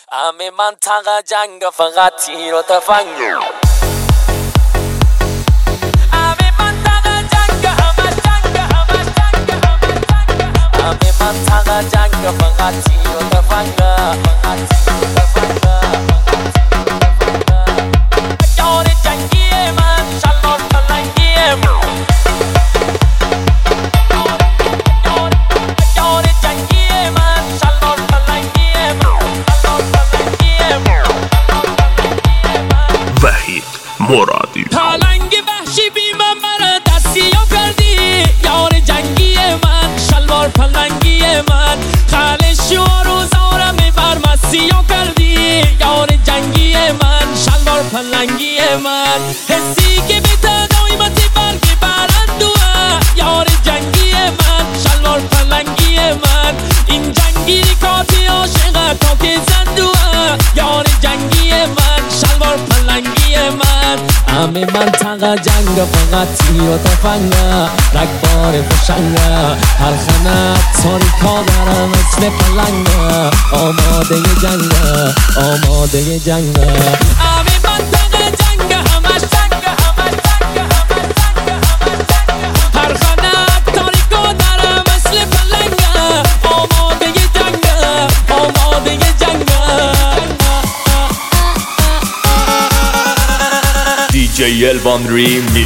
همه منطقه جنگ فقط تیر و تفنگ. همه منطقه جنگ، همه جنگ، همه جنگ، همه منطقه جنگ فقط تیر و تفنگ، فقط تیر و تفنگ. یار جنگی من شلوار پلنگی من، یار جنگی من شلوار پلنگی من، شلوار پلنگی من. وحید مرادی پلنگ وحشی بی من مرا دستیاب کردی، یار جنگی من شلوار پلنگی من. خالشی و روزارم بر مسیاب کردی، یار جنگی من شلوار پلنگی من. حسی که به تدایمتی برگی برندوه، یار جنگی من شلوار پلنگی من. این جنگی ریکاتی عاشق کاک زندوه، یار جنگی من شلوار پلنگی من. همه منطقه جنگ فقط تیر و تفنگه، رگبار فشنگه، هر خانه تاریکا داره مثل پلنگه. آماده جنگه، آماده جنگه. همه منطقه جنگ، همش جنگ، همش جنگ، همش جنگ، همش جنگ. هر خانه تاریکا داره مثل پلنگه. آماده جنگه، آماده جنگه. DJ Elvan Remix.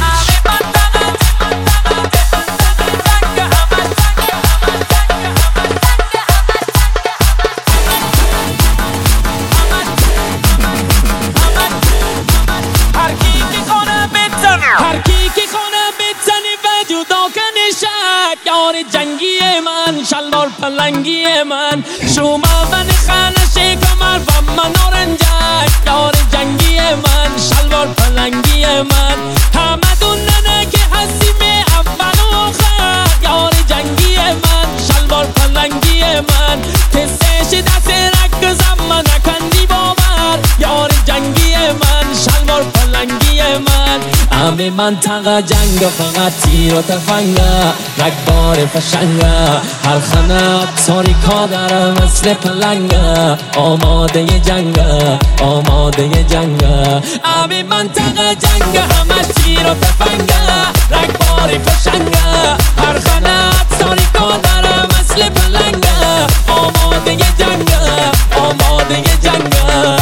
هر کی که خانه بزنی و جدا کنی شد، یار جنگی من شلوار پلنگی من. شما من خانه کمر و من نارنجک، یار جنگی من شلوار پلنگی من. همه دوننه که هستیم اول و آخر، یار جنگی من شلوار پلنگی من. تستش دست رکزم من نکندی باور، یار جنگی من شلوار پلنگی من. همه منطقه جنگ فقط تیر و تفنگه، رگبار فشنگه، هر خانه تاریکا داره مثل پلنگه. آماده جنگه، آماده جنگه. همه منطقه جنگ، همش تیر و تفنگه، رگبار فشنگه، هر خانه تاریکا داره مثل پلنگه. آماده جنگه، آماده جنگه.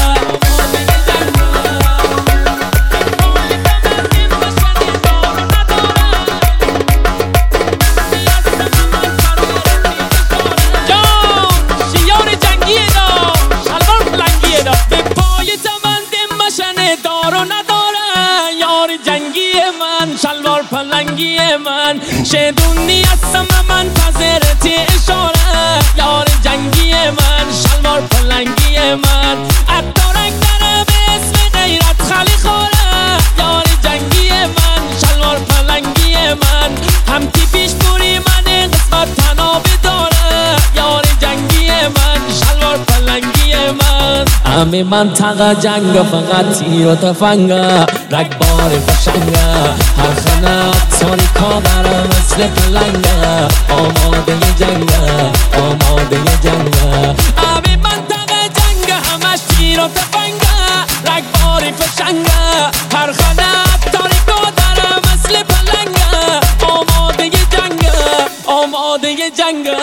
شلوار پلنگی من شدونی هستم من پذیرتی اشاره، یار جنگی من شلوار پلنگی من. اتارک داره به اسم غیرت خالی خوره، یار جنگی من شلوار پلنگی من. هم تیپیش پوری من قسمت تنابی داره، یار جنگی من شلوار پلنگی من. همه منطقه جنگ فقط تیر و تفنگه، رگبار فشنگه، هر خانه تاریکا داره مثل پلنگه. آماده جنگه، آماده جنگه. همه منطقه جنگ، همش تیر و تفنگه، رگبار فشنگه، هر خانه تاریکا داره مثل پلنگه. آماده جنگه، آماده جنگه.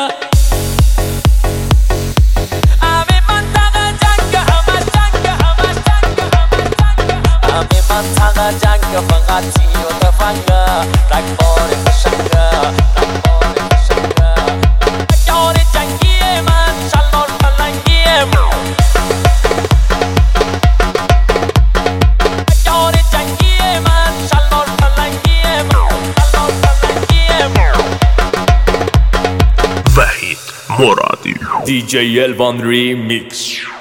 منطقه جنگ فقط تیر و تفنگه، رگبار فشنگه، رگبار فشنگه. یار جنگی من شلوار پلنگی من، یار جنگی من شلوار پلنگی من، شلوار پلنگی من. وحید مرادی DJ Elvan Remix.